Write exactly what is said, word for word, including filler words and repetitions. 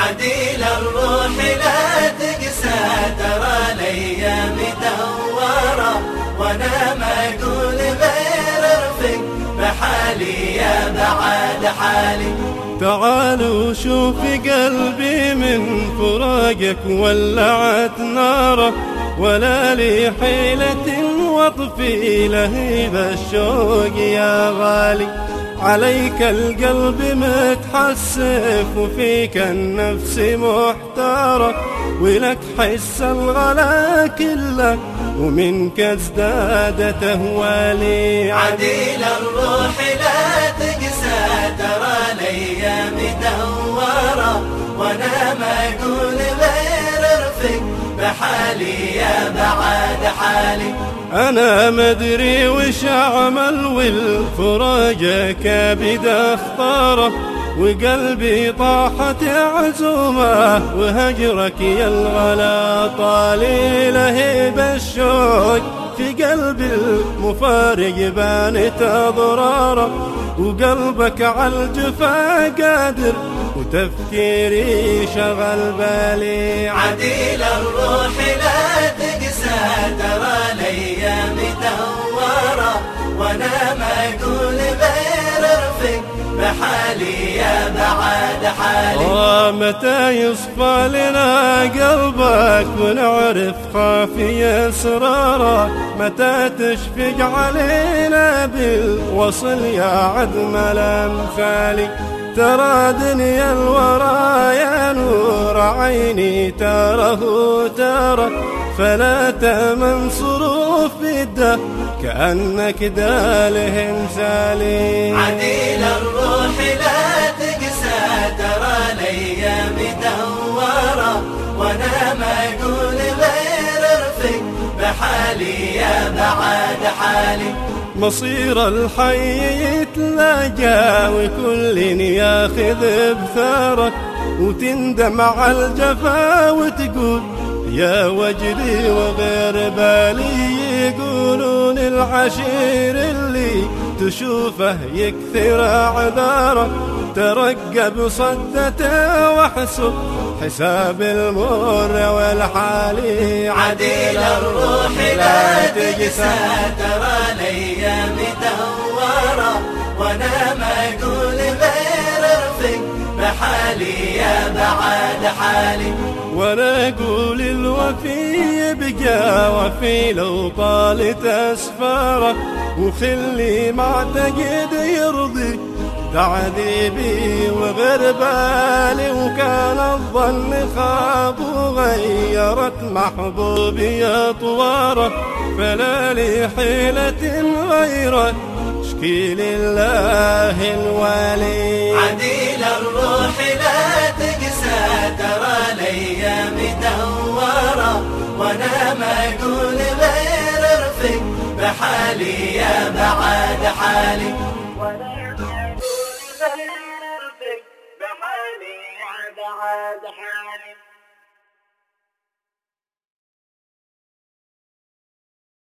عديل الروح لا تقسى، ترى الأيام دوارة وانا ما اقول غير ارفق بحالي يا بعد حالي. تعال وشوف قلبي من فراقك ولعت ناره، ولا لي حيلة واطفي لهيب الشوق يا غالي. عليك القلب متحسف وفيك النفس محتارة، ولك حس الغلا كله ومنك ازداد تهوالي. عديل الروح لا تقسى، ترى الأيام دوارة وانا ما اقول غير ارفق بحالي يا بعد حالي. أنا مدري وش أعمل والفراق كابد أخطاره، وقلبي طاحت عزومه وهجرك يا الغلا طالي. لهيب الشوق في قلبي المفارق بانت أضراره، وقلبك عالجفا قادر وتفكيري شغل بالي. عديل الروح لا تقسى، ترى الأيام دوارة وانا ما اقول غير ارفق بحالي يا بعد حالي. آه متى يصفى لنا قلبك ونعرف خافي اسرارك، متى تشفق علينا بالوصل يا عدم الامثال. ترى دنيا الورى يا نور عيني تاره ترى، فلا تمن صروف الدهر كأنك داله انسالي. عديل الروح لا تقسى، ترى الأيام دوارة وانا ما اقول غير ارفق بحالي يا بعد حالي. مصير الحي يتلاقى وكل ياخذ بثارك، وتندم على الجفا وتقول يا وجدي وغير بالي. يقولون العشير اللي تشوفه يكثر اعذارك، ترقب صدته واحسب حساب المر والحالي. عديل الروح لا تقسى، ترى الأيام دوارة وانا ما اقول غير ارفق بحالي يا بعد حالي. وانا اقول الوفي يبقى وفي لو طالت اسفاره، وخلي معتقد يرضي تعذيبي وغربالي. وكان الظن خاب وغيرت محبوبي اطواره، فلا لي حيلة غيرت اشكي لله الوالي. عديل الروح لا تقسى، ترى الأيام دوارة وانا ما اقول غير ارفق بحالي يا بعد حالي.